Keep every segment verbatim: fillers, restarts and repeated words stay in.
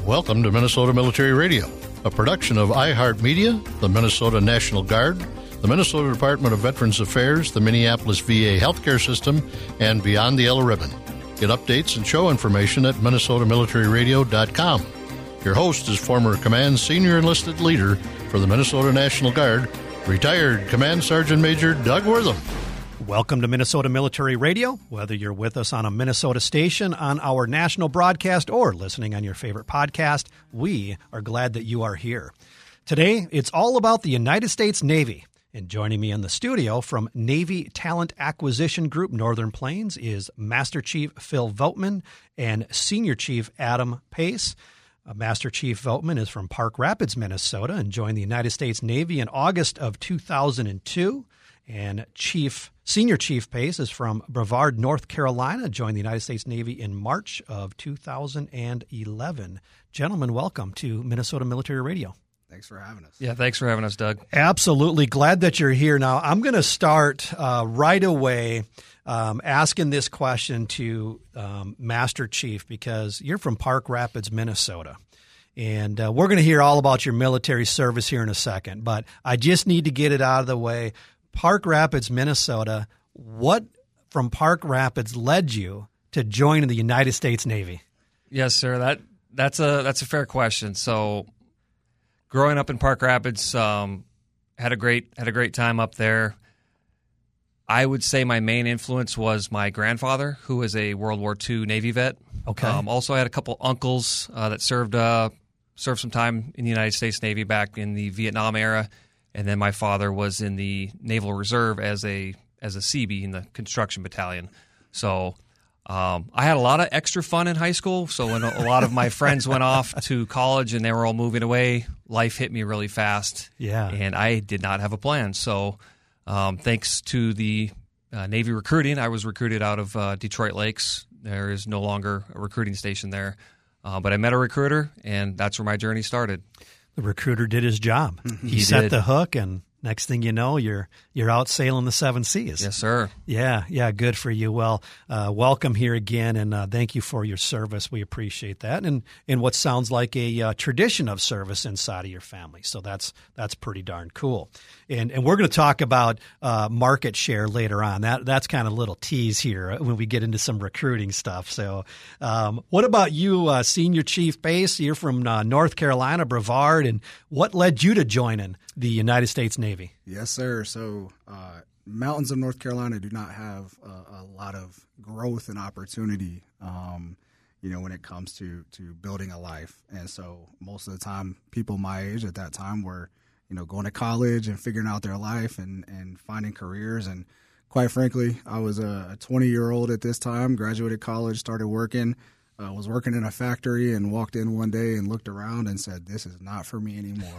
Welcome to Minnesota Military Radio, a production of iHeartMedia, the Minnesota National Guard, the Minnesota Department of Veterans Affairs, the Minneapolis V A Healthcare System, and Beyond the Yellow Ribbon. Get updates and show information at minnesota military radio dot com. Your host is former Command Senior Enlisted Leader for the Minnesota National Guard, retired Command Sergeant Major Doug Wortham. Welcome to Minnesota Military Radio. Whether you're with us on a Minnesota station, on our national broadcast, or listening on your favorite podcast, we are glad that you are here. Today, it's all about the United States Navy. And joining me in the studio from Navy Talent Acquisition Group Northern Plains is Master Chief Phil Voetman and Senior Chief Adam Pace. Uh, Master Chief Voetman is from Park Rapids, Minnesota, and joined the United States Navy in August of two thousand two. And Chief Senior Chief Pace is from Brevard, North Carolina, joined the United States Navy in March of two thousand eleven. Gentlemen, welcome to Minnesota Military Radio. Thanks for having us. Yeah, thanks for having us, Doug. Absolutely. Glad that you're here. Now, I'm going to start uh, right away um, asking this question to um, Master Chief, because you're from Park Rapids, Minnesota. And uh, we're going to hear all about your military service here in a second, but I just need to get it out of the way. Park Rapids, Minnesota, what from Park Rapids led you to join the United States Navy? Yes, sir. That that's a that's a fair question. So, growing up in Park Rapids, um, had a great had a great time up there. I would say my main influence was my grandfather, who was a World War Two Navy vet. Okay. Um, also, I had a couple uncles uh, that served uh, served some time in the United States Navy back in the Vietnam era. And then my father was in the Naval Reserve as a as a C B in the construction battalion. So um, I had a lot of extra fun in high school. So when a lot of my friends went off to college and they were all moving away, life hit me really fast. Yeah. And I did not have a plan. So um, thanks to the uh, Navy recruiting, I was recruited out of uh, Detroit Lakes. There is no longer a recruiting station there. Uh, but I met a recruiter, and that's where my journey started. The recruiter did his job. Mm-hmm. He, he set did. the hook, and next thing you know, you're you're out sailing the seven seas. Yes, sir. Yeah, yeah, good for you. Well, uh, welcome here again, and uh, thank you for your service. We appreciate that, and and what sounds like a uh, tradition of service inside of your family. So that's that's pretty darn cool. And and we're going to talk about uh, market share later on. That that's kind of a little tease here when we get into some recruiting stuff. So, um, what about you, uh, Senior Chief Pace? You're from uh, North Carolina, Brevard, and what led you to joining the United States Navy? Yes, sir. So, uh, mountains of North Carolina do not have a, a lot of growth and opportunity, um, you know, when it comes to, to building a life. And so most of the time, people my age at that time were, you know, going to college and figuring out their life and, and finding careers. And quite frankly, I was a twenty-year-old at this time, graduated college, started working. I uh, was working in a factory and walked in one day and looked around and said, this is not for me anymore.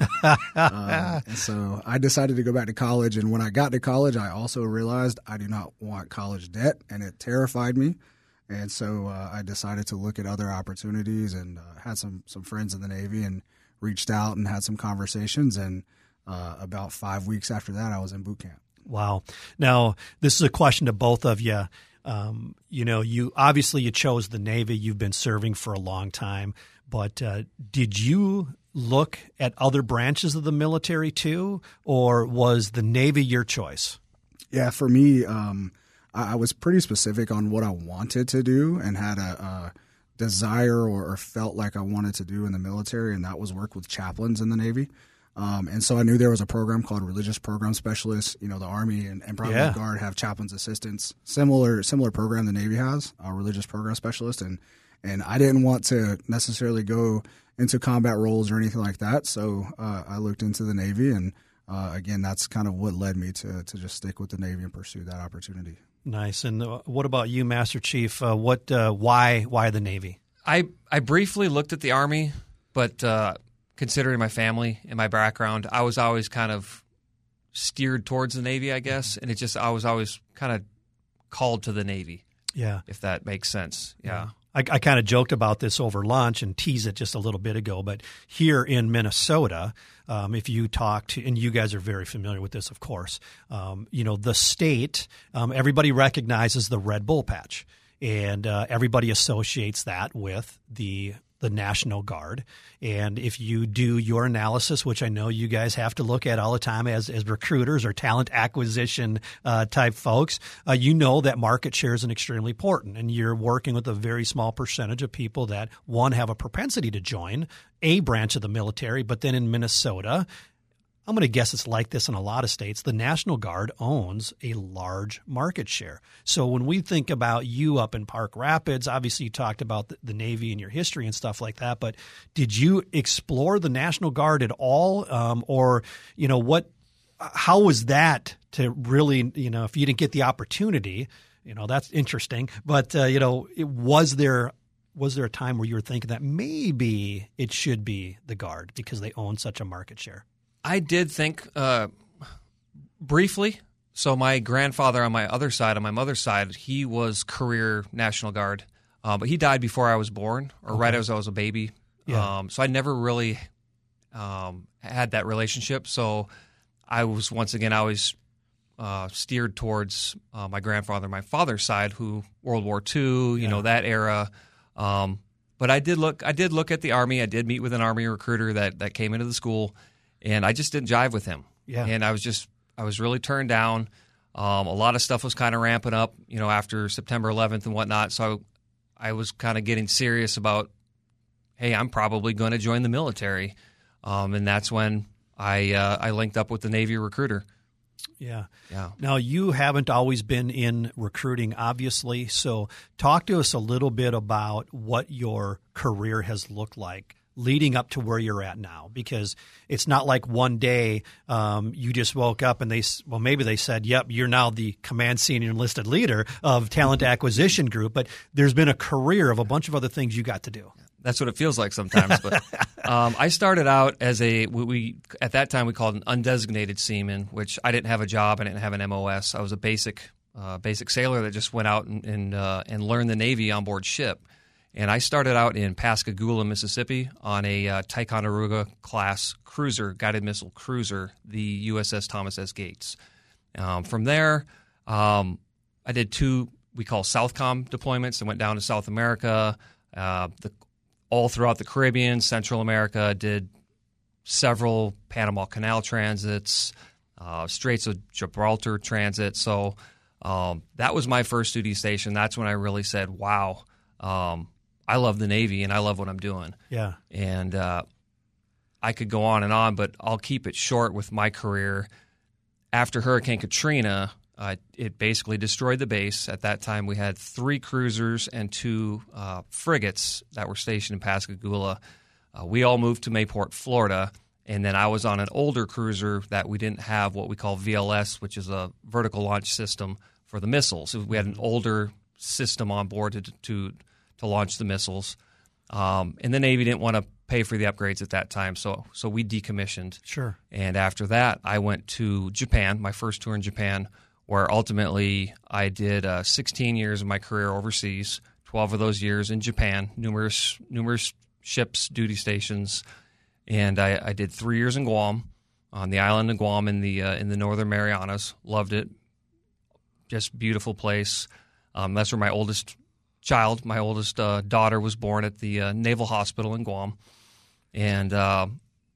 uh, and so I decided to go back to college. And when I got to college, I also realized I do not want college debt, and it terrified me. And so uh, I decided to look at other opportunities and uh, had some, some friends in the Navy and reached out and had some conversations. And uh, about five weeks after that, I was in boot camp. Wow. Now, this is a question to both of you. Um, you know, you obviously you chose the Navy. You've been serving for a long time, but uh, did you look at other branches of the military too, or was the Navy your choice? Yeah, for me, um, I, I was pretty specific on what I wanted to do and had a, a desire or, or felt like I wanted to do in the military, and that was work with chaplains in the Navy. Um, and so I knew there was a program called Religious Program Specialists. You know, the Army and, and probably yeah. the Guard have chaplains assistants. Similar similar program the Navy has, a Religious Program Specialist. And and I didn't want to necessarily go into combat roles or anything like that. So uh, I looked into the Navy, and uh, again, that's kind of what led me to to just stick with the Navy and pursue that opportunity. Nice. And uh, what about you, Master Chief? Uh, what uh, why why the Navy? I I briefly looked at the Army, but uh, considering my family and my background, I was always kind of steered towards the Navy, I guess, and it just I was always kind of called to the Navy. Yeah, if that makes sense. Yeah. yeah. I, I kind of joked about this over lunch and teased it just a little bit ago, but here in Minnesota, um, if you talk to, and you guys are very familiar with this, of course, um, you know, the state, um, everybody recognizes the Red Bull patch, and uh, everybody associates that with the the National Guard. And if you do your analysis, which I know you guys have to look at all the time as, as recruiters or talent acquisition uh, type folks, uh, you know that market share is an extremely important. And you're working with a very small percentage of people that, one, have a propensity to join a branch of the military, but then in Minnesota, I'm going to guess it's like this in a lot of states, the National Guard owns a large market share. So when we think about you up in Park Rapids, obviously you talked about the, the Navy and your history and stuff like that, but did you explore the National Guard at all? Um, or, you know, what, how was that to really, you know, if you didn't get the opportunity, you know, that's interesting. But, uh, you know, it, was there was there a time where you were thinking that maybe it should be the Guard because they own such a market share? I did think uh, briefly. So my grandfather on my other side, on my mother's side, he was career National Guard, uh, but he died before I was born, or okay. right as I was a baby. Yeah. Um, so I never really um, had that relationship. So I was, once again, I was uh, steered towards uh, my grandfather, my father's side, who World War Two, you yeah. know, that era. Um, but I did look. I did look at the Army. I did meet with an Army recruiter that that came into the school. And I just didn't jive with him. Yeah. And I was just, I was really turned down. Um, a lot of stuff was kind of ramping up, you know, after September eleventh and whatnot. So I, I was kind of getting serious about, hey, I'm probably going to join the military. Um, and that's when I uh, I linked up with the Navy recruiter. Yeah. Yeah. Now, you haven't always been in recruiting, obviously. So talk to us a little bit about what your career has looked like leading up to where you're at now, because it's not like one day um, you just woke up and they, well, maybe they said, yep, you're now the command senior enlisted leader of Talent Acquisition Group, but there's been a career of a bunch of other things you got to do. That's what it feels like sometimes. But um, I started out as a, we, we at that time we called an undesignated seaman, which I didn't have a job, I didn't have an M O S. I was a basic uh, basic sailor that just went out and and, uh, and learned the Navy on board ship. And I started out in Pascagoula, Mississippi, on a uh, Ticonderoga class cruiser, guided missile cruiser, the U S S Thomas S. Gates. Um, from there, um, I did two we call Southcom deployments. I went down to South America, uh, the, all throughout the Caribbean, Central America. Did several Panama Canal transits, uh, Straits of Gibraltar transit. So um, that was my first duty station. That's when I really said, "Wow." Um, I love the Navy and I love what I'm doing. Yeah. And uh, I could go on and on, but I'll keep it short with my career. After Hurricane Katrina, uh, it basically destroyed the base. At that time, we had three cruisers and two uh, frigates that were stationed in Pascagoula. Uh, we all moved to Mayport, Florida, and then I was on an older cruiser that we didn't have what we call V L S, which is a vertical launch system for the missiles. So we had an older system on board to to to launch the missiles. Um, and the Navy didn't want to pay for the upgrades at that time, so so we decommissioned. Sure. And after that, I went to Japan, my first tour in Japan, where ultimately I did uh, sixteen years of my career overseas, twelve of those years in Japan, numerous numerous ships, duty stations, and I, I did three years in Guam, on the island of Guam in the uh, in the Northern Marianas. Loved it. Just beautiful place. Um, that's where my oldest child, my oldest uh, daughter, was born at the uh, Naval Hospital in Guam. And uh,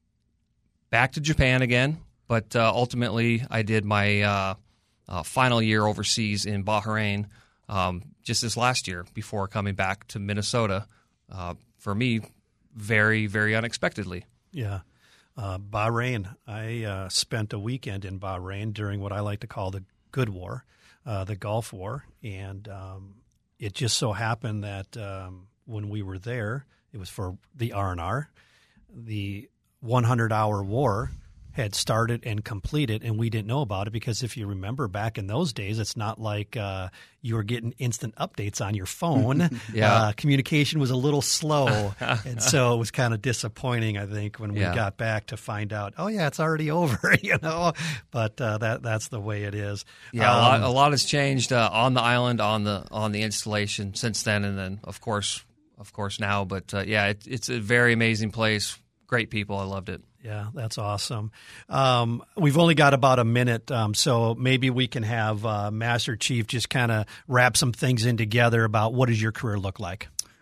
back to Japan again, but uh, ultimately I did my uh, uh, final year overseas in Bahrain um, just this last year before coming back to Minnesota. Uh, for me, very, very unexpectedly. Yeah. Uh, Bahrain, I uh, spent a weekend in Bahrain during what I like to call the Good War, uh, the Gulf War, and um, it just so happened that um, when we were there, it was for the R and R. The hundred hour war had started and completed, and we didn't know about it because if you remember back in those days, it's not like uh, you were getting instant updates on your phone. yeah. uh, communication was a little slow, and so it was kind of disappointing, I think, when we yeah. got back to find out, oh, yeah, it's already over, you know, but uh, that that's the way it is. Yeah, um, a, lot, a lot has changed uh, on the island, on the on the installation since then, and then, of course, of course now. But, uh, yeah, it, it's a very amazing place. Great people. I loved it. Yeah, that's awesome. Um, we've only got about a minute, um, so maybe we can have uh, Master Chief just kind of wrap some things in together about what does your career look like?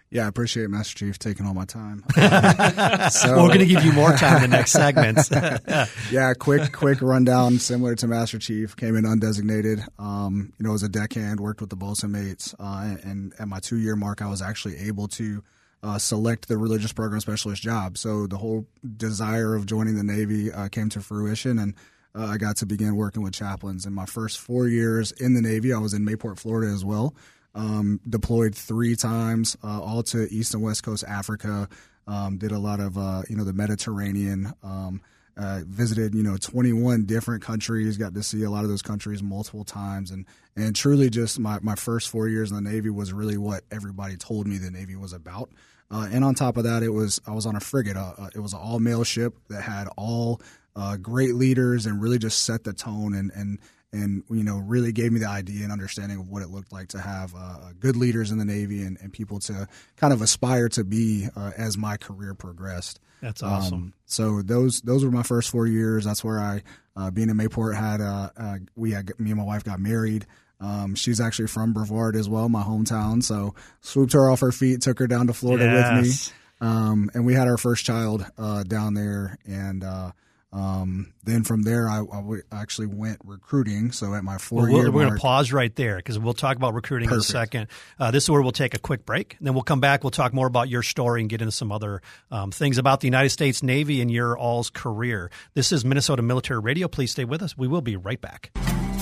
Yeah, I appreciate it, Master Chief, taking all my time. So, we're going to give you more time in the next segments. Yeah, quick quick rundown, similar to Master Chief. Came in undesignated. Um, you know, as a deckhand, worked with the bosun mates, uh, and at my two-year mark, I was actually able to uh, select the religious program specialist job. So the whole desire of joining the Navy uh, came to fruition, and uh, I got to begin working with chaplains. In my first four years in the Navy, I was in Mayport, Florida as well. Um, deployed three times, uh, all to East and West Coast Africa. Um, did a lot of, uh, you know, the Mediterranean. Um, uh, visited, you know, twenty-one different countries. Got to see a lot of those countries multiple times, and and truly, just my my first four years in the Navy was really what everybody told me the Navy was about. Uh, and on top of that, it was I was on a frigate. Uh, uh, it was an all male ship that had all uh, great leaders and really just set the tone and and. And, you know, really gave me the idea and understanding of what it looked like to have uh, good leaders in the Navy and, and people to kind of aspire to be uh, as my career progressed. That's awesome. Um, so those those were my first four years. That's where I, uh, being in Mayport, had uh, uh, we had me and my wife got married. Um, she's actually from Brevard as well, my hometown. So swooped her off her feet, took her down to Florida yes. with me, um, and we had our first child uh, down there. And uh, Um, then from there, I, I w- actually went recruiting. So at my four well, year we're, we're mark, going to pause right there because we'll talk about recruiting Perfect. in a second. Uh, this is where we'll take a quick break. And then we'll come back. We'll talk more about your story and get into some other um, things about the United States Navy and your all's career. This is Minnesota Military Radio. Please stay with us. We will be right back.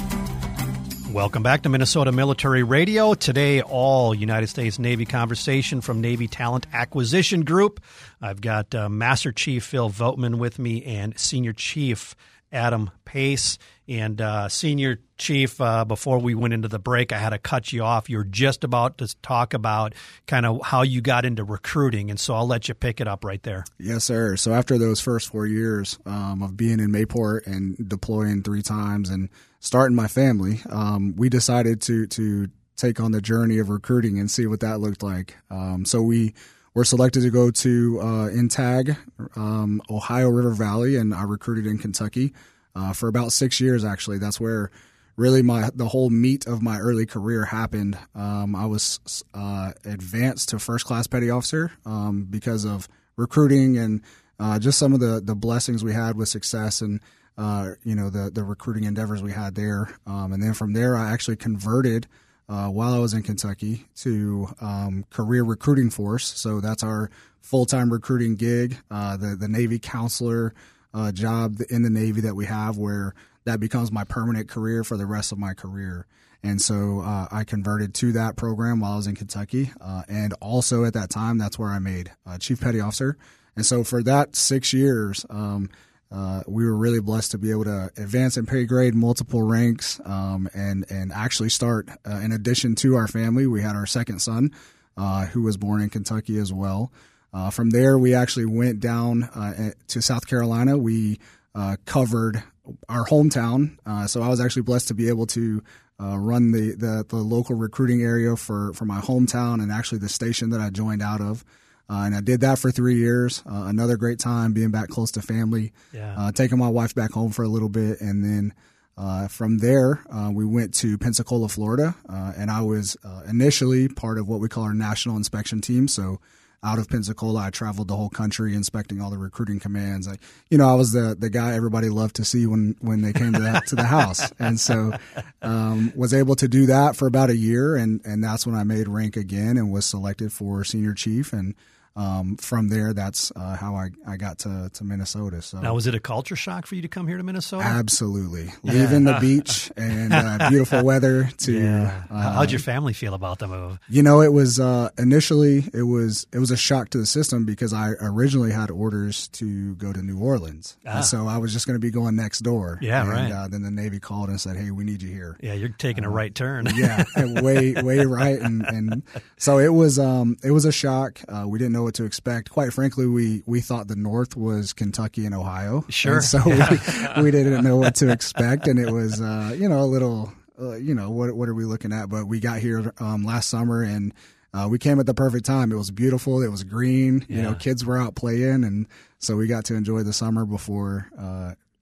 Welcome back to Minnesota Military Radio. Today, all United States Navy conversation from Navy Talent Acquisition Group. I've got uh, Master Chief Phil Voetman with me and Senior Chief Adam Pace. And uh, Senior Chief, uh, before we went into the break, I had to cut you off. You were just about to talk about kind of how you got into recruiting, and so I'll let you pick it up right there. Yes, sir. So after those first four years um, of being in Mayport and deploying three times and starting my family, um, we decided to to take on the journey of recruiting and see what that looked like. Um, so we were selected to go to uh, N T A G, um, Ohio River Valley, and I recruited in Kentucky uh, for about six years, actually. That's where really my the whole meat of my early career happened. Um, I was uh, advanced to first class petty officer um, because of recruiting and uh, just some of the, the blessings we had with success and uh, you know the the recruiting endeavors we had there. Um, and then from there, I actually converted uh, while I was in Kentucky to um, career recruiting force. So that's our full time recruiting gig, uh, the the Navy counselor uh, job in the Navy that we have, where that becomes my permanent career for the rest of my career. And so uh, I converted to that program while I was in Kentucky. Uh, and also at that time, that's where I made uh, Chief Petty Officer. And so for that six years, um, uh, we were really blessed to be able to advance in pay grade, multiple ranks, um, and, and actually start, uh, in addition to our family, we had our second son, uh, who was born in Kentucky as well. Uh, from there, we actually went down uh, to South Carolina. We uh, covered our hometown. Uh, so I was actually blessed to be able to uh, run the, the, the local recruiting area for, for my hometown and actually the station that I joined out of. Uh, and I did that for three years. Uh, another great time being back close to family, yeah. uh, taking my wife back home for a little bit. And then uh, from there, uh, we went to Pensacola, Florida. Uh, and I was uh, initially part of what we call our national inspection team. So out of Pensacola, I traveled the whole country inspecting all the recruiting commands. I, you know, I was the, the guy everybody loved to see when, when they came to the, to the house. And so um, was able to do that for about a year, and, and that's when I made rank again and was selected for senior chief. And um, from there, that's uh, how I, I got to, to Minnesota. So now, was it a culture shock for you to come here to Minnesota? Absolutely. Yeah. Leaving the beach and uh, beautiful weather to yeah. uh, How'd your family feel about the move? You know, it was uh, initially it was it was a shock to the system because I originally had orders to go to New Orleans, ah. and so I was just going to be going next door. Yeah, and, right. Uh, then the Navy called and said, "Hey, we need you here." Yeah, you're taking a right turn. yeah, way way right, and, and so it was um it was a shock. Uh, we didn't know what to expect. Quite frankly, we we thought the North was Kentucky and Ohio. Sure. And so yeah. we, we didn't know what to expect, and it was uh, you know a little uh, you know what what are we looking at? But we got here um, last summer, and uh, we came at the perfect time. It was beautiful. It was green. Yeah. You know, kids were out playing, and so we got to enjoy the summer before uh,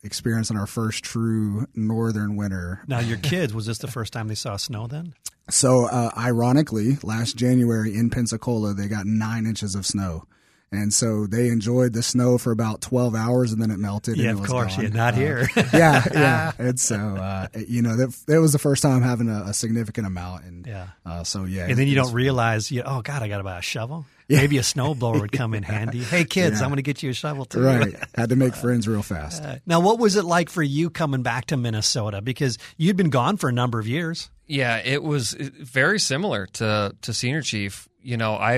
experiencing our first true northern winter. Now, your kids, was this the first time they saw snow then? So, uh, ironically, last January in Pensacola, they got nine inches of snow. And so they enjoyed the snow for about twelve hours, and then it melted. Yeah, and it of was course. gone. Yeah, not uh, here. yeah, yeah. And so, uh, you know, that, that was the first time having a, a significant amount. And yeah. uh, so, yeah. And then you don't realize, you, oh, God, I got to buy a shovel. Yeah. Maybe a snowblower would come in handy. Hey, kids, yeah. I'm going to get you a shovel, too. Right. Had to make friends real fast. Uh, now, what was it like for you coming back to Minnesota? Because you'd been gone for a number of years. Yeah, it was very similar to, to Senior Chief. You know, I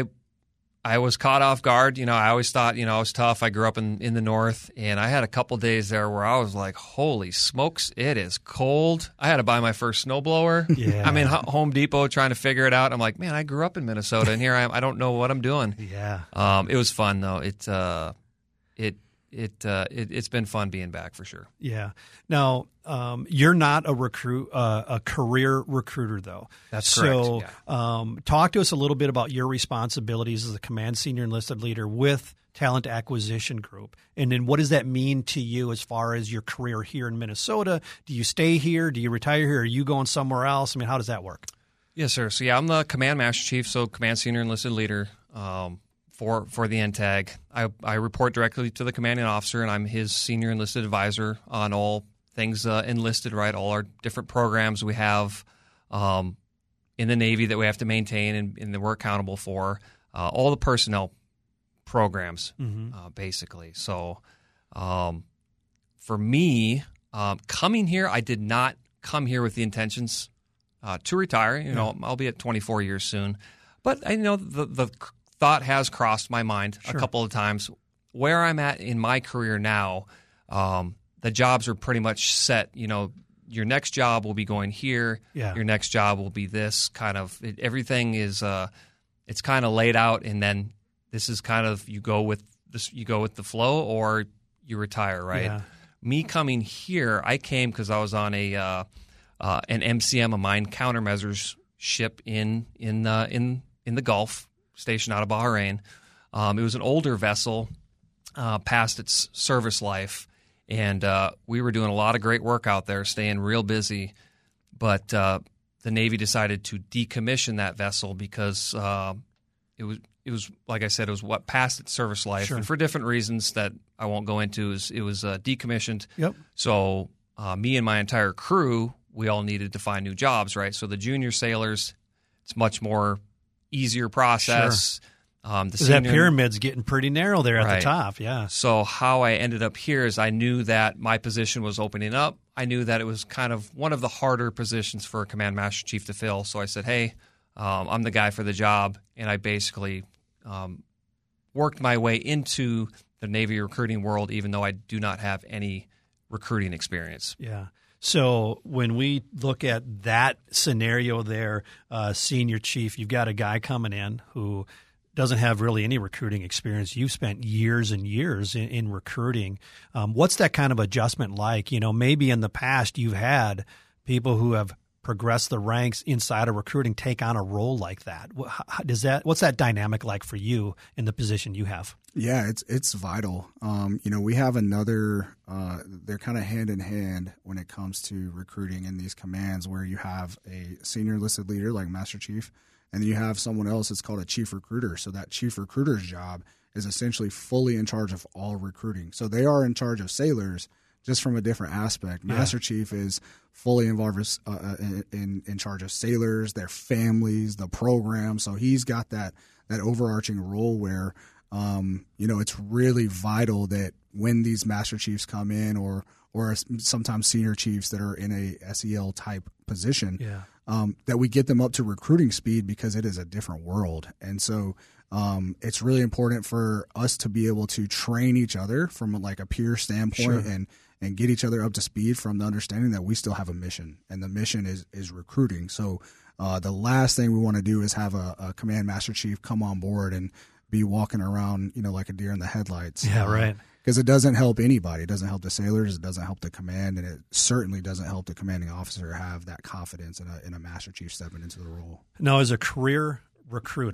I was caught off guard. You know, I always thought, you know, I was tough. I grew up in, in the north, and I had a couple days there where I was like, holy smokes, it is cold. I had to buy my first snowblower. Yeah. I'm in Home Depot trying to figure it out. I'm like, man, I grew up in Minnesota, and here I am. I don't know what I'm doing. Yeah. Um, it was fun, though. It, uh, it, it, uh, it, it's been fun being back for sure. Yeah. Now, um, you're not a recruit, uh, a career recruiter, though. That's so, correct. So, yeah. um, talk to us a little bit about your responsibilities as a command senior enlisted leader with Talent Acquisition Group, and then what does that mean to you as far as your career here in Minnesota? Do you stay here? Do you retire here? Are you going somewhere else? I mean, how does that work? Yes, sir. So, yeah, I'm the Command Master Chief, so Command Senior Enlisted Leader. Um, For, for the N T A G. I, I report directly to the commanding officer, and I'm his senior enlisted advisor on all things uh, enlisted, right? All our different programs we have um, in the Navy that we have to maintain and, and that we're accountable for. Uh, all the personnel programs, mm-hmm. uh, basically. So um, for me, um, coming here, I did not come here with the intentions uh, to retire. You know, yeah. I'll be at twenty-four years soon. But I know the the thought has crossed my mind sure. a couple of times. Where I'm at in my career now, um, the jobs are pretty much set. You know, your next job will be going here. Yeah. Your next job will be this kind of. It, everything is uh, it's kind of laid out, and then this is kind of you go with this. You go with the flow, or you retire. Right. Yeah. Me coming here, I came because I was on a uh, uh, an M C M, a mine countermeasures ship in in uh, in in the Gulf. Stationed out of Bahrain. Um, it was an older vessel uh, past its service life, and uh, we were doing a lot of great work out there, staying real busy. But uh, the Navy decided to decommission that vessel because uh, it was, it was like I said, it was what past its service life, sure. and for different reasons that I won't go into. It was, it was uh, decommissioned. Yep. So uh, me and my entire crew, we all needed to find new jobs, right? So the junior sailors, it's much more easier process. Sure. Um, the senior, that pyramid's getting pretty narrow there at right. the top, yeah. So how I ended up here is I knew that my position was opening up. I knew that it was kind of one of the harder positions for a Command Master Chief to fill. So I said, hey, um, I'm the guy for the job. And I basically um, worked my way into the Navy recruiting world, even though I do not have any recruiting experience. Yeah. So when we look at that scenario there, uh, Senior Chief, you've got a guy coming in who doesn't have really any recruiting experience. You've spent years and years in, in recruiting. Um, what's that kind of adjustment like? You know, maybe in the past you've had people who have progressed the ranks inside of recruiting take on a role like that. How does that? What's that dynamic like for you in the position you have? Yeah, it's it's vital. Um, you know, we have another. Uh, they're kind of hand in hand when it comes to recruiting in these commands, where you have a senior enlisted leader like Master Chief, and then you have someone else. It's called a chief recruiter. So that chief recruiter's job is essentially fully in charge of all recruiting. So they are in charge of sailors, just from a different aspect. Yeah. Master Chief is fully involved with, uh, in, in in charge of sailors, their families, the program. So he's got that that overarching role where. Um, you know, it's really vital that when these Master Chiefs come in, or or sometimes senior chiefs that are in a S E L type position, yeah. um, that we get them up to recruiting speed, because it is a different world. And so um, it's really important for us to be able to train each other from like a peer standpoint, sure. and and get each other up to speed from the understanding that we still have a mission, and the mission is is recruiting. So uh, the last thing we want to do is have a, a command Master Chief come on board and be walking around, you know, like a deer in the headlights. Yeah, right. Because uh, it doesn't help anybody. It doesn't help the sailors. It doesn't help the command, and it certainly doesn't help the commanding officer have that confidence in a in a Master Chief stepping into the role. Now, as a career recruiter,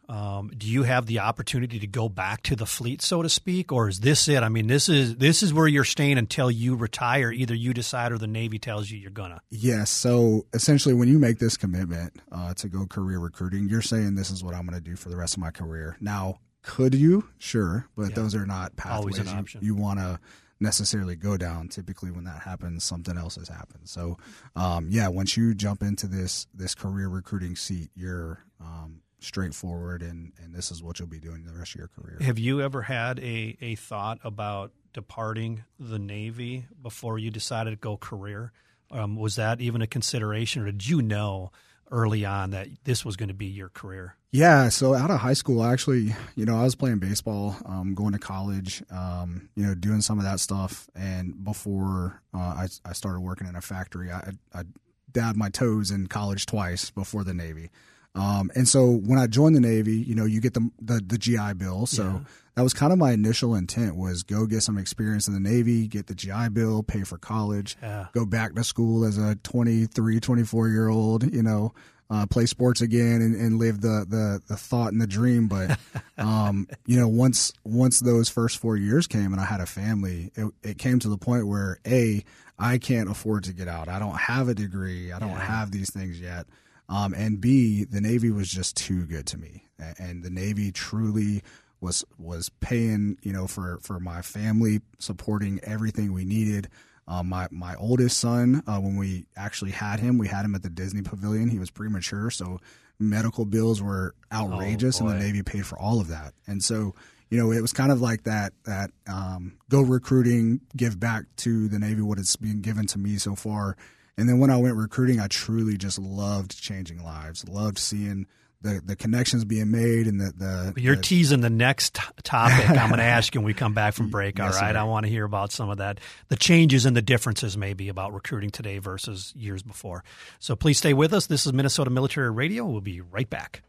Um, do you have the opportunity to go back to the fleet, so to speak, or is this it? I mean, this is this is where you're staying until you retire. Either you decide or the Navy tells you you're gonna. Yes. So essentially, when you make this commitment uh, to go career recruiting, you're saying this is what I'm going to do for the rest of my career. Now, could you? Sure, but Yeah. those are not pathways Always an option. you, you want to necessarily go down. Typically, when that happens, something else has happened. So, um, yeah, once you jump into this this career recruiting seat, you're um, straightforward, and, and this is what you'll be doing the rest of your career. Have you ever had a, a thought about departing the Navy before you decided to go career? Um, was that even a consideration, or did you know early on that this was going to be your career? Yeah, so out of high school, I actually, you know, I was playing baseball, um, going to college, um, you know, doing some of that stuff. And before uh, I, I started working in a factory, I, I dabbed my toes in college twice before the Navy. Um, and so when I joined the Navy, you know, you get the the, the G I Bill. So Yeah. that was kind of my initial intent, was go get some experience in the Navy, get the G I Bill, pay for college, Yeah. go back to school as a twenty-three, twenty-four-year-old, you know, uh, play sports again and, and live the, the, the thought and the dream. But, um, you know, once once those first four years came and I had a family, it, it came to the point where, A, I can't afford to get out. I don't have a degree. I don't Yeah. have these things yet. Um, and B, the Navy was just too good to me. And the Navy truly was was paying, you know, for, for my family, supporting everything we needed. Um, my, my oldest son, uh, when we actually had him, we had him at the Disney Pavilion. He was premature, so medical bills were outrageous, Oh, and the boy. Navy paid for all of that. And so, you know, it was kind of like that, that um, go recruiting, give back to the Navy what it's been given to me so far. And then when I went recruiting, I truly just loved changing lives, loved seeing the, the connections being made and the the. You're the, teasing the next t- topic I'm going to ask you when we come back from break, all Yes, right? sir. I want to hear about some of that, the changes and the differences maybe about recruiting today versus years before. So please stay with us. This is Minnesota Military Radio. We'll be right back.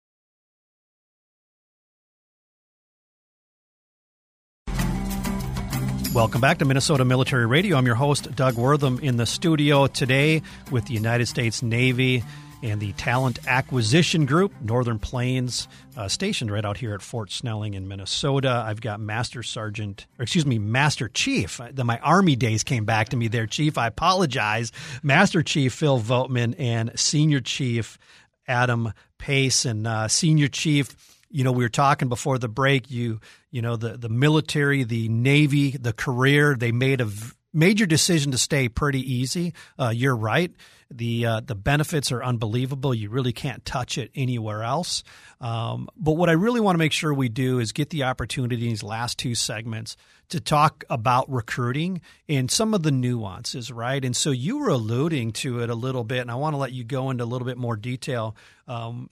Welcome back to Minnesota Military Radio. I'm your host, Doug Wortham, in the studio today with the United States Navy and the Talent Acquisition Group, Northern Plains, uh, stationed right out here at Fort Snelling in Minnesota. I've got Master Sergeant, or excuse me, Master Chief. The, my Army days came back to me there, Chief. I apologize. Master Chief Phil Voetman and Senior Chief Adam Pace. And uh, Senior Chief, you know, we were talking before the break, you you know, the, the military, the Navy, the career, they made a v- major decision to stay pretty easy. Uh, you're right. The uh, the benefits are unbelievable. You really can't touch it anywhere else. Um, but what I really want to make sure we do is get the opportunity in these last two segments to talk about recruiting and some of the nuances, right? And so you were alluding to it a little bit, and I want to let you go into a little bit more detail. Um,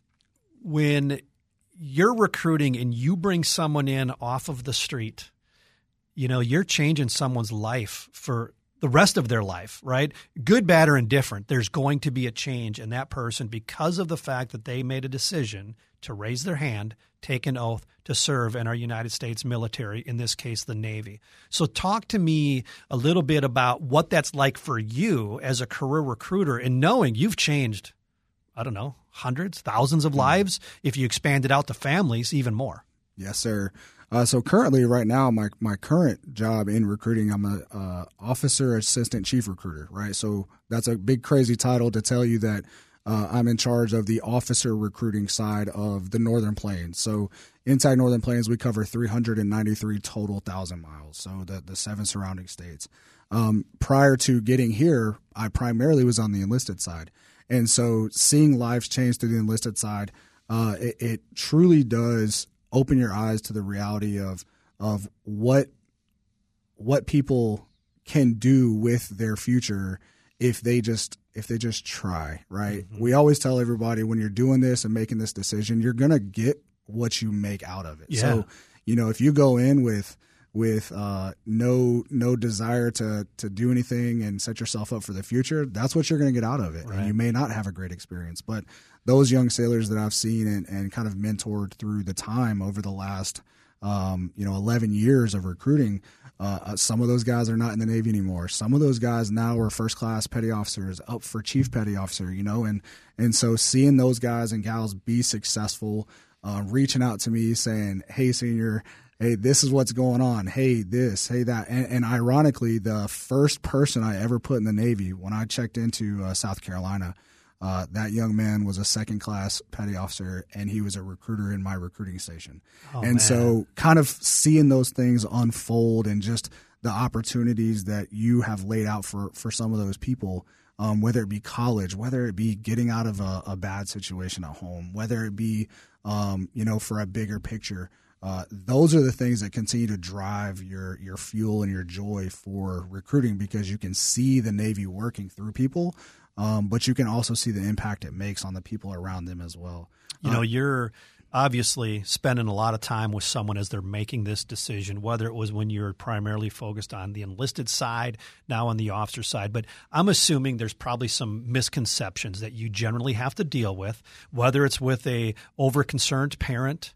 when you're recruiting and you bring someone in off of the street, you know, you're changing someone's life for the rest of their life, right? Good, bad, or indifferent. There's going to be a change in that person because of the fact that they made a decision to raise their hand, take an oath to serve in our United States military, in this case, the Navy. So talk to me a little bit about what that's like for you as a career recruiter and knowing you've changed, I don't know, hundreds, thousands of lives. If you expand it out to families, even more. Yes, sir. Uh, so currently, right now, my, my current job in recruiting, I'm a uh, officer assistant chief recruiter, right? So that's a big, crazy title to tell you that uh, I'm in charge of the officer recruiting side of the Northern Plains. So inside Northern Plains, we cover three hundred ninety-three total thousand miles, so the, the seven surrounding states. Um, prior to getting here, I primarily was on the enlisted side. And so seeing lives change through the enlisted side, uh, it, it truly does open your eyes to the reality of of what what people can do with their future if they just if they just try, right? Mm-hmm. We always tell everybody when you're doing this and making this decision, you're gonna get what you make out of it. Yeah. So, you know, if you go in with with uh, no no desire to to do anything and set yourself up for the future, that's what you're going to get out of it. Right. And you may not have a great experience, but those young sailors that I've seen and, and kind of mentored through the time over the last um, you know eleven years of recruiting, uh, some of those guys are not in the Navy anymore. Some of those guys now are first class petty officers, up for chief petty officer. You know, and and so seeing those guys and gals be successful. uh, reaching out to me saying, "Hey, senior, hey, this is what's going on. Hey, this, hey, that." And, and ironically, the first person I ever put in the Navy when I checked into uh, South Carolina, uh, that young man was a second class petty officer, and he was a recruiter in my recruiting station. Oh, and man. so kind of seeing those things unfold and just the opportunities that you have laid out for, for some of those people, um, whether it be college, whether it be getting out of a, a bad situation at home, whether it be, um, you know, for a bigger picture, uh, those are the things that continue to drive your, your fuel and your joy for recruiting, because you can see the Navy working through people, um, but you can also see the impact it makes on the people around them as well. You know, you're obviously spending a lot of time with someone as they're making this decision, whether it was when you're primarily focused on the enlisted side, now on the officer side. But I'm assuming there's probably some misconceptions that you generally have to deal with, whether it's with a over-concerned parent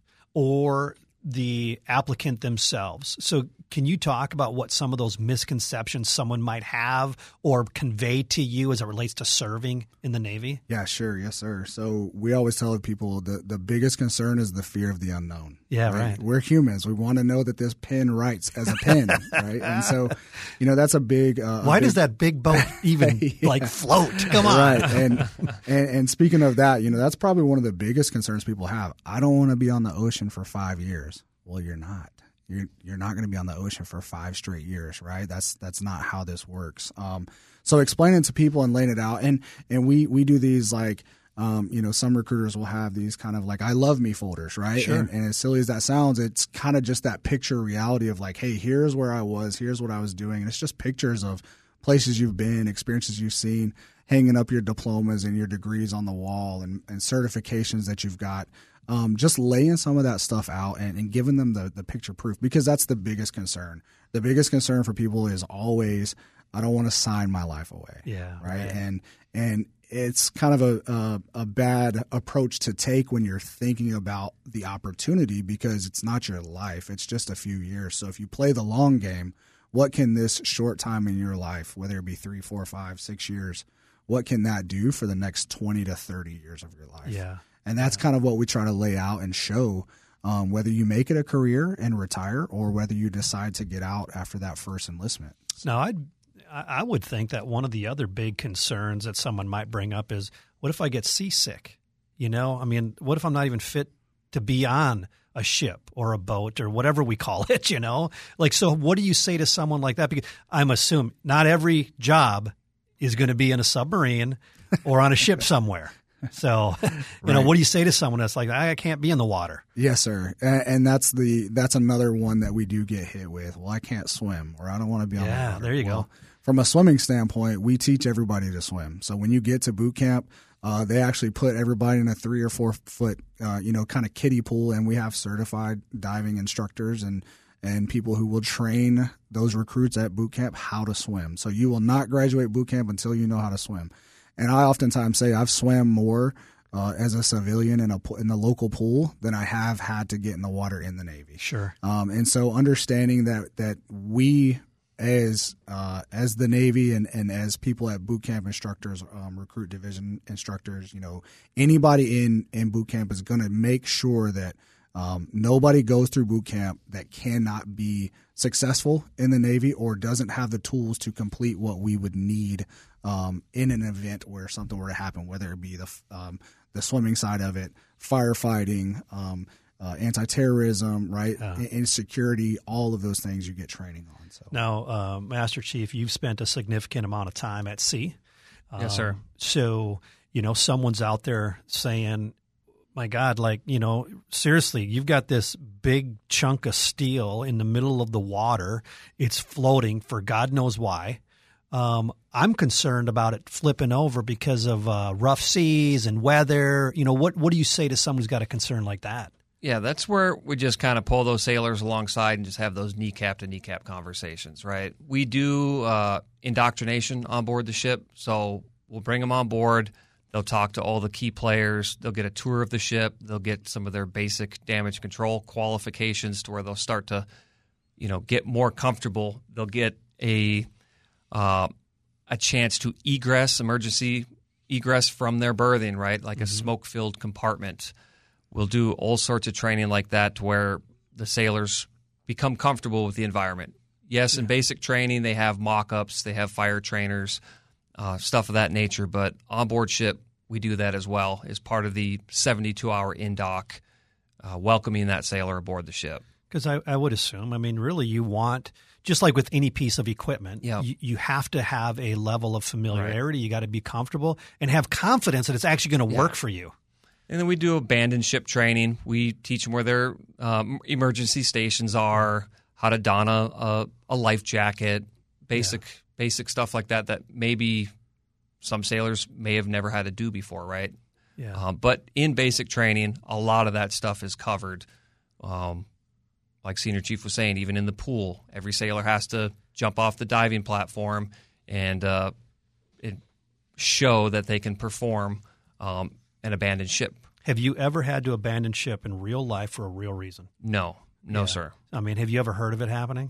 or the applicant themselves. So can you talk about what some of those misconceptions someone might have or convey to you as it relates to serving in the Navy? Yeah, sure. Yes, sir. So we always tell people the, the biggest concern is the fear of the unknown. Yeah, right. right. We're humans. We want to know that this pen writes as a pen, right? And so, you know, that's a big uh, Why a big, does that big boat even yeah. like float? Come on. Right. And, and and speaking of that, you know, that's probably one of the biggest concerns people have. I don't want to be on the ocean for five years. Well, you're not. You're you're not going to be on the ocean for five straight years, right? That's that's not how this works. Um, so explaining to people and laying it out, and and we we do these like, um, you know, some recruiters will have these kind of like I love me folders, right? Sure. And, and as silly as that sounds, it's kind of just that picture reality of like, hey, here's where I was, here's what I was doing, and it's just pictures of places you've been, experiences you've seen, hanging up your diplomas and your degrees on the wall, and, and certifications that you've got. Um, just laying some of that stuff out and, and giving them the, the picture proof, because that's the biggest concern. The biggest concern for people is always, I don't want to sign my life away. Yeah. Right. right. And, and it's kind of a, a, a bad approach to take when you're thinking about the opportunity, because it's not your life. It's just a few years. So if you play the long game, what can this short time in your life, whether it be three, four, five, six years, what can that do for the next twenty to thirty years of your life? Yeah. And that's kind of what we try to lay out and show, um, whether you make it a career and retire or whether you decide to get out after that first enlistment. Now, I'd, I would think that one of the other big concerns that someone might bring up is, what if I get seasick? You know, I mean, what if I'm not even fit to be on a ship or a boat or whatever we call it, you know? Like, so what do you say to someone like that? Because I'm assuming not every job is going to be in a submarine or on a ship somewhere. So, you right. know, what do you say to someone that's like, I can't be in the water? Yes, sir. And, and that's the that's another one that we do get hit with. Well, I can't swim, or I don't want to be on yeah, the water. there you well, go. From a swimming standpoint, we teach everybody to swim. So when you get to boot camp, uh, they actually put everybody in a three or four foot, uh, you know, kind of kiddie pool, and we have certified diving instructors and and people who will train those recruits at boot camp how to swim. So you will not graduate boot camp until you know how to swim. And I oftentimes say I've swam more uh, as a civilian in a in the local pool than I have had to get in the water in the Navy. Sure. Um, and so understanding that that we as uh, as the Navy and, and as people at boot camp instructors, um, recruit division instructors, you know, anybody in, in boot camp is going to make sure that um, nobody goes through boot camp that cannot be successful in the Navy or doesn't have the tools to complete what we would need Um, in an event where something were to happen, whether it be the um, the swimming side of it, firefighting, um, uh, anti-terrorism, right, uh, insecurity, all of those things you get training on. So now, uh, Master Chief, you've spent a significant amount of time at sea. Um, Yes, sir. So, you know, someone's out there saying, my God, like, you know, seriously, you've got this big chunk of steel in the middle of the water. It's floating for God knows why. Um, I'm concerned about it flipping over because of uh, rough seas and weather. You know, what what do you say to someone who's got a concern like that? Yeah, that's where we just kind of pull those sailors alongside and just have those kneecap to kneecap conversations, right? We do uh, indoctrination on board the ship, so we'll bring them on board. They'll talk to all the key players. They'll get a tour of the ship. They'll get some of their basic damage control qualifications to where they'll start to, you know, get more comfortable. They'll get a uh, a chance to egress, emergency egress from their berthing, right, like mm-hmm. a smoke-filled compartment. We'll do all sorts of training like that to where the sailors become comfortable with the environment. Yes, yeah. in basic training, they have mock-ups, they have fire trainers, uh, stuff of that nature. But on board ship, we do that as well as part of the seventy-two hour in-dock, uh, welcoming that sailor aboard the ship. Because I, I would assume, I mean, really you want, just like with any piece of equipment, yep. you, you have to have a level of familiarity. Right. You got to be comfortable and have confidence that it's actually going to yeah. work for you. And then we do abandoned ship training. We teach them where their um, emergency stations are, how to don a, a, a life jacket, basic yeah. basic stuff like that that maybe some sailors may have never had to do before, right? Yeah. Um, but in basic training, a lot of that stuff is covered. Um, like Senior Chief was saying, even in the pool, every sailor has to jump off the diving platform and uh, it show that they can perform um, an abandoned ship. Have you ever had to abandon ship in real life for a real reason? No. No, yeah. sir. I mean, have you ever heard of it happening?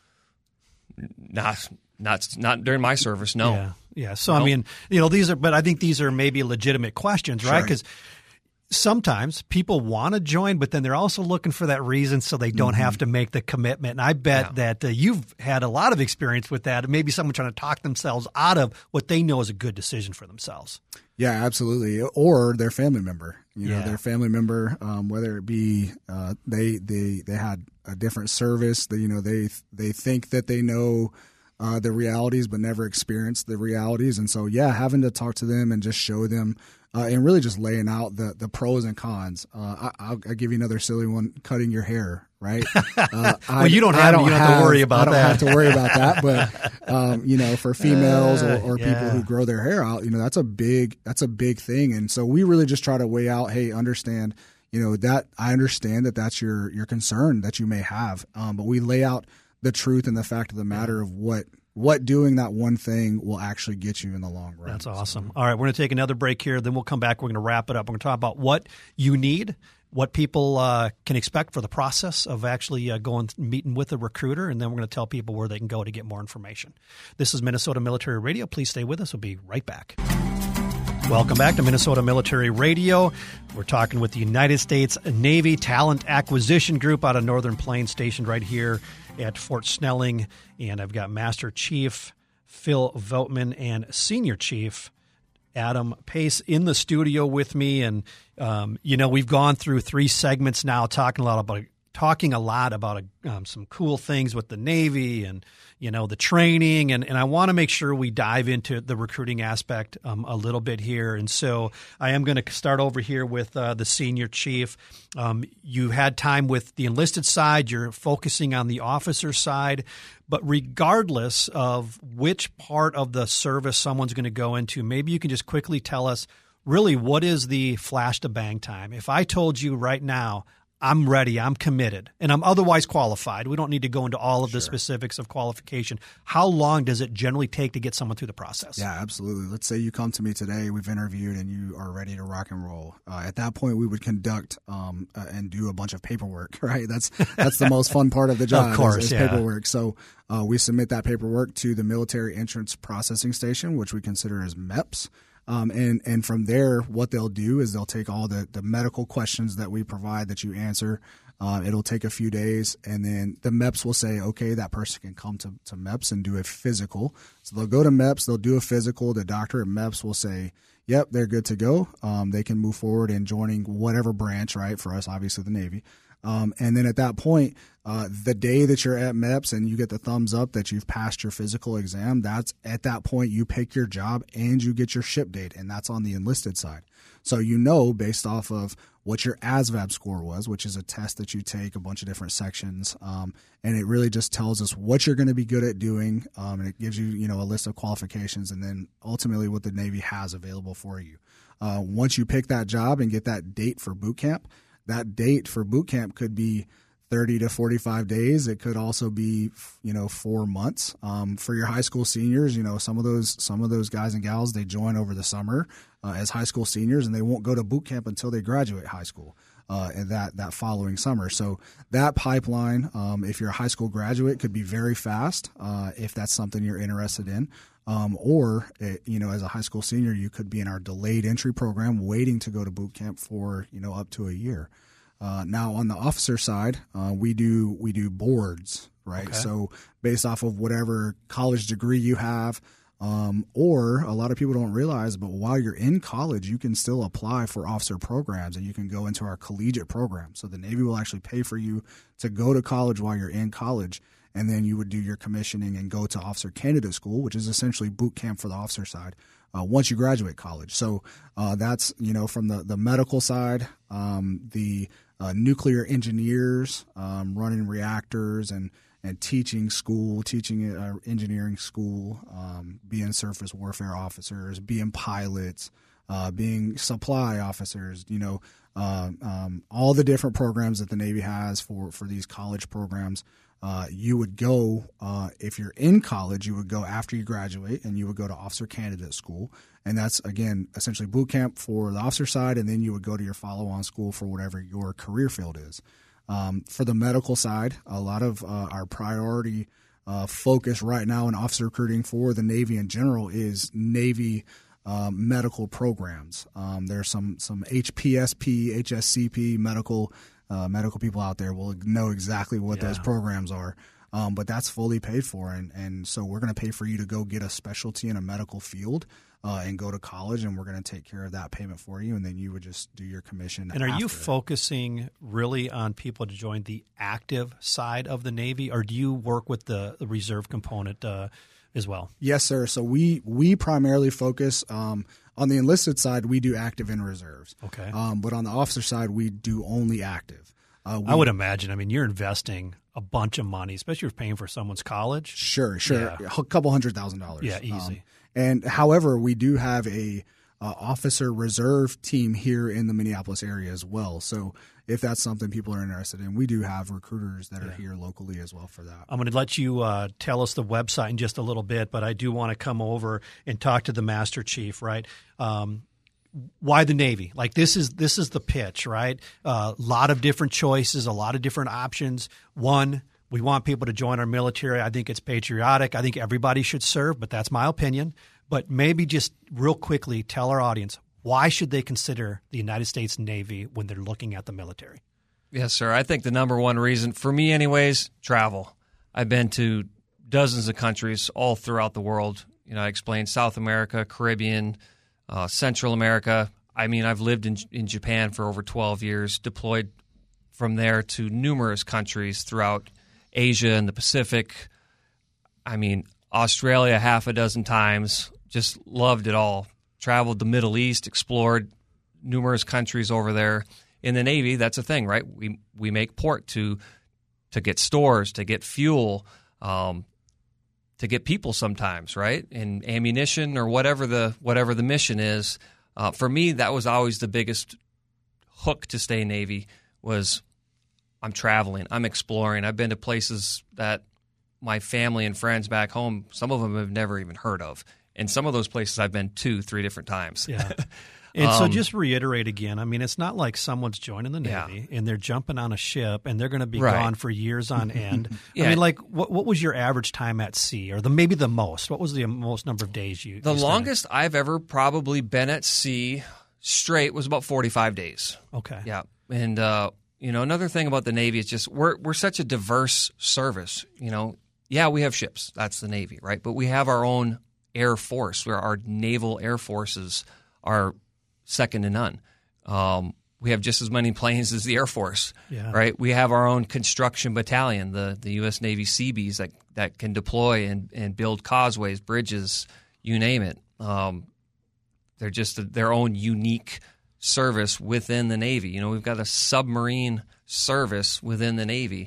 Not not, not during my service, no. Yeah, yeah. So, nope. I mean, you know, these are – but I think these are maybe legitimate questions, right? Because – sometimes people want to join, but then they're also looking for that reason so they don't mm-hmm. have to make the commitment. And I bet yeah. that uh, you've had a lot of experience with that. Maybe someone trying to talk themselves out of what they know is a good decision for themselves. Yeah, absolutely. Or their family member, you know, yeah. their family member, um, whether it be uh, they they they had a different service, that you know they they think that they know uh, the realities, but never experienced the realities, and so yeah, having to talk to them and just show them. Uh, and really just laying out the, the pros and cons. Uh, I, I'll, I'll give you another silly one: cutting your hair. Right? Uh, well, I, you don't have, I don't you don't have, have to worry about I don't that. have to worry about that. But um, you know, for females or, or uh, yeah. people who grow their hair out, you know, that's a big that's a big thing. And so we really just try to weigh out. Hey, understand. You know that I understand that that's your your concern that you may have. Um, but we lay out the truth and the fact of the matter of what. what doing that one thing will actually get you in the long run. That's awesome. All right, we're going to take another break here. Then we'll come back. We're going to wrap it up. We're going to talk about what you need, what people uh, can expect for the process of actually uh, going meeting with a recruiter, and then we're going to tell people where they can go to get more information. This is Minnesota Military Radio. Please stay with us. We'll be right back. Welcome back to Minnesota Military Radio. We're talking with the United States Navy Talent Acquisition Group out of Northern Plains, stationed right here at Fort Snelling. And I've got Master Chief Phil Voutman and Senior Chief Adam Pace in the studio with me. And, um, you know, we've gone through three segments now talking a lot about talking a lot about um, some cool things with the Navy and, you know, the training. And, and I want to make sure we dive into the recruiting aspect um, a little bit here. And so I am going to start over here with uh, the Senior Chief. Um, you had time with the enlisted side. You're focusing on the officer side. But regardless of which part of the service someone's going to go into, maybe you can just quickly tell us really what is the flash to bang time. If I told you right now, I'm ready, I'm committed, and I'm otherwise qualified. We don't need to go into all of the sure. specifics of qualification. How long does it generally take to get someone through the process? Yeah, absolutely. Let's say you come to me today, we've interviewed, and you are ready to rock and roll. Uh, at that point, we would conduct um, uh, and do a bunch of paperwork, right? That's that's the most fun part of the job, of course, is, is yeah. paperwork. So uh, we submit that paperwork to the Military Entrance Processing Station, which we consider as M E P S. Um, and, and from there, what they'll do is they'll take all the, the medical questions that we provide that you answer. Uh, it'll take a few days, and then the M E P S will say, okay, that person can come to, to M E P S and do a physical. So they'll go to M E P S, they'll do a physical. The doctor at M E P S will say, yep, they're good to go. Um, they can move forward in joining whatever branch, right? For us, obviously the Navy. Um, and then at that point, uh, the day that you're at M E P S and you get the thumbs up that you've passed your physical exam, that's at that point you pick your job and you get your ship date, and that's on the enlisted side. So you know based off of what your A S V A B score was, which is a test that you take, a bunch of different sections, um, and it really just tells us what you're going to be good at doing, um, and it gives you, you know, a list of qualifications and then ultimately what the Navy has available for you. Uh, once you pick that job and get that date for boot camp, that date for boot camp could be thirty to forty-five days. It could also be, you know, four months. Um, for your high school seniors, you know, some of those some of those guys and gals, they join over the summer uh, as high school seniors, and they won't go to boot camp until they graduate high school uh, and that that following summer. So that pipeline, um, if you're a high school graduate, could be very fast uh, if that's something you're interested in. Um, or, uh, you know, as a high school senior, you could be in our delayed entry program waiting to go to boot camp for, you know, up to a year. Uh, now, on the officer side, uh, we do we do boards, right? Okay. So based off of whatever college degree you have, um, or a lot of people don't realize, but while you're in college, you can still apply for officer programs, and you can go into our collegiate program. So the Navy will actually pay for you to go to college while you're in college, and then you would do your commissioning and go to officer candidate school, which is essentially boot camp for the officer side, uh, once you graduate college. So uh, that's, you know, from the, the medical side, um, the uh, nuclear engineers um, running reactors and, and teaching school, teaching uh, engineering school, um, being surface warfare officers, being pilots, uh, being supply officers, you know, uh, um, all the different programs that the Navy has for, for these college programs. Uh, you would go, uh, if you're in college, you would go after you graduate, and you would go to officer candidate school. And that's, again, essentially boot camp for the officer side, and then you would go to your follow-on school for whatever your career field is. Um, for the medical side, a lot of uh, our priority uh, focus right now in officer recruiting for the Navy in general is Navy um, medical programs. Um, there's some, some H P S P, H S C P medical Uh, medical people out there will know exactly what Yeah. those programs are, um, but that's fully paid for, and, and so we're going to pay for you to go get a specialty in a medical field uh, and go to college, and we're going to take care of that payment for you, and then you would just do your commission. And are after you it. focusing really on people to join the active side of the Navy, or do you work with the, the reserve component uh, as well? Yes, sir. So we we primarily focus um, on the enlisted side. We do active and reserves. Okay. Um, but on the officer side, we do only active. Uh, we, I would imagine. I mean, you're investing a bunch of money, especially if you're paying for someone's college. Sure, sure. Yeah. A couple hundred thousand dollars. Yeah, easy. Um, and however, we do have a uh, officer reserve team here in the Minneapolis area as well. So if that's something people are interested in, we do have recruiters that are Yeah. here locally as well for that. I'm going to let you uh, tell us the website in just a little bit, but I do want to come over and talk to the Master Chief, right? Um, why the Navy? Like this is this is the pitch, right? A uh, lot of different choices, a lot of different options. One, we want people to join our military. I think it's patriotic. I think everybody should serve, but that's my opinion. But maybe just real quickly tell our audience, why should they consider the United States Navy when they're looking at the military? Yes, sir. I think the number one reason, for me anyways, travel. I've been to dozens of countries all throughout the world. You know, I explained South America, Caribbean, uh, Central America. I mean, I've lived in in Japan for over twelve years, deployed from there to numerous countries throughout Asia and the Pacific. I mean, Australia half a dozen times, just loved it all. Traveled the Middle East, explored numerous countries over there. In the Navy, that's a thing, right? We we make port to to get stores, to get fuel, um, to get people sometimes, right? And ammunition or whatever the whatever the mission is. Uh, for me, that was always the biggest hook to stay Navy was I'm traveling, I'm exploring. I've been to places that my family and friends back home, some of them have never even heard of. And some of those places I've been two, three different times. Yeah. And Um, so just reiterate again, I mean, it's not like someone's joining the Navy Yeah. and they're jumping on a ship and they're going to be Right. gone for years on end. Yeah. I mean, like, what what was your average time at sea, or the maybe the most? What was the most number of days you? The you spent? longest I've ever probably been at sea straight was about forty-five days. Okay. Yeah. And, uh, you know, another thing about the Navy is just we're we're such a diverse service. You know, yeah, we have ships. That's the Navy, right? But we have our own Air Force, where our naval air forces are second to none. Um, we have just as many planes as the Air Force, Yeah. right? We have our own construction battalion, the, the U S Navy Seabees that, that can deploy and, and build causeways, bridges, you name it. Um, they're just a, their own unique service within the Navy. You know, we've got a submarine service within the Navy.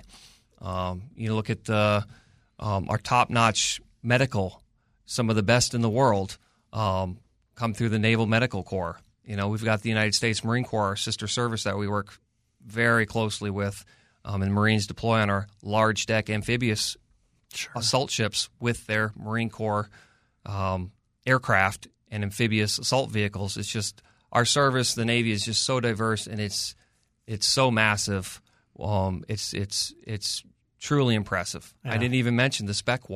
Um, you look at the, um, our top-notch medical, some of the best in the world, um, come through the Naval Medical Corps. You know, we've got the United States Marine Corps, our sister service that we work very closely with, um, and Marines deploy on our large deck amphibious Sure. assault ships with their Marine Corps um, aircraft and amphibious assault vehicles. It's just our service, the Navy, is just so diverse and it's it's so massive. Um, it's it's it's truly impressive. Yeah. I didn't even mention the spec war.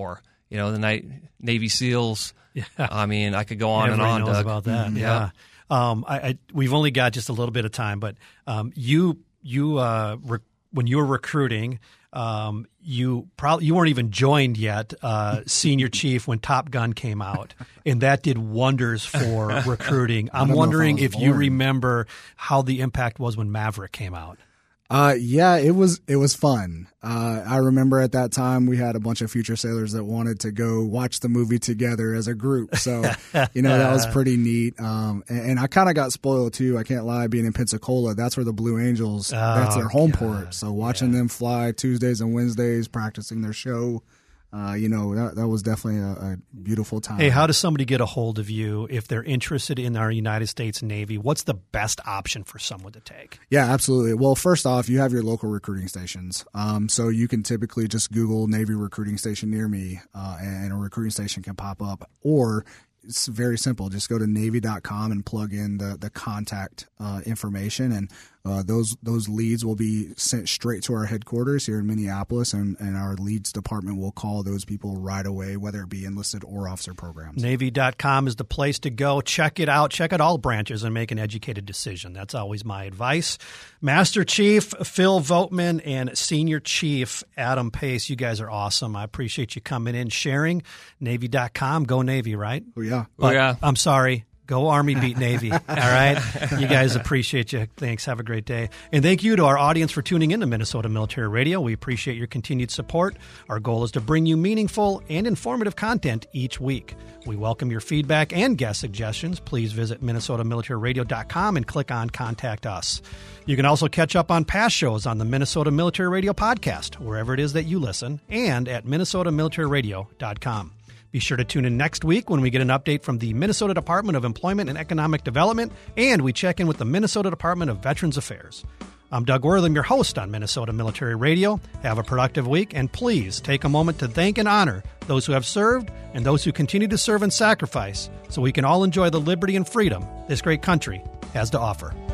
you know, the night Navy SEALs. Yeah. I mean, I could go on Everybody and on. knows Doug. about that. Mm-hmm. Yeah. Um, I, I we've only got just a little bit of time, but um, you you uh, rec- when you were recruiting, um, you probably you weren't even joined yet, uh, senior chief, when Top Gun came out, and that did wonders for recruiting. I'm wondering if, if you remember how the impact was when Maverick came out. Uh, yeah, it was, it was fun. Uh, I remember at that time we had a bunch of future sailors that wanted to go watch the movie together as a group. So, you know, that was pretty neat. Um, and, and I kind of got spoiled too. I can't lie, being in Pensacola, that's where the Blue Angels, oh, that's their home God. port. So watching yeah. them fly Tuesdays and Wednesdays, practicing their show, Uh, you know, that, that was definitely a, a beautiful time. Hey, how does somebody get a hold of you if they're interested in our United States Navy? What's the best option for someone to take? Yeah, absolutely. Well, first off, you have your local recruiting stations. Um, so you can typically just Google Navy recruiting station near me, uh, and a recruiting station can pop up. Or it's very simple. Just go to Navy dot com and plug in the, the contact uh, information, and uh, those those leads will be sent straight to our headquarters here in Minneapolis, and, and our leads department will call those people right away, whether it be enlisted or officer programs. Navy dot com is the place to go. Check it out. Check out all branches and make an educated decision. That's always my advice. Master Chief Phil Voteman and Senior Chief Adam Pace, you guys are awesome. I appreciate you coming in, sharing. Navy dot com. Go Navy, right? Oh, yeah. But oh, yeah. I'm sorry. Go Army, beat Navy. All right? You guys, appreciate you. Thanks. Have a great day. And thank you to our audience for tuning in to Minnesota Military Radio. We appreciate your continued support. Our goal is to bring you meaningful and informative content each week. We welcome your feedback and guest suggestions. Please visit Minnesota Military Radio dot com and click on Contact Us. You can also catch up on past shows on the Minnesota Military Radio podcast, wherever it is that you listen, and at Minnesota Military Radio dot com. Be sure to tune in next week when we get an update from the Minnesota Department of Employment and Economic Development, and we check in with the Minnesota Department of Veterans Affairs. I'm Doug Wortham, your host on Minnesota Military Radio. Have a productive week, and please take a moment to thank and honor those who have served and those who continue to serve and sacrifice so we can all enjoy the liberty and freedom this great country has to offer.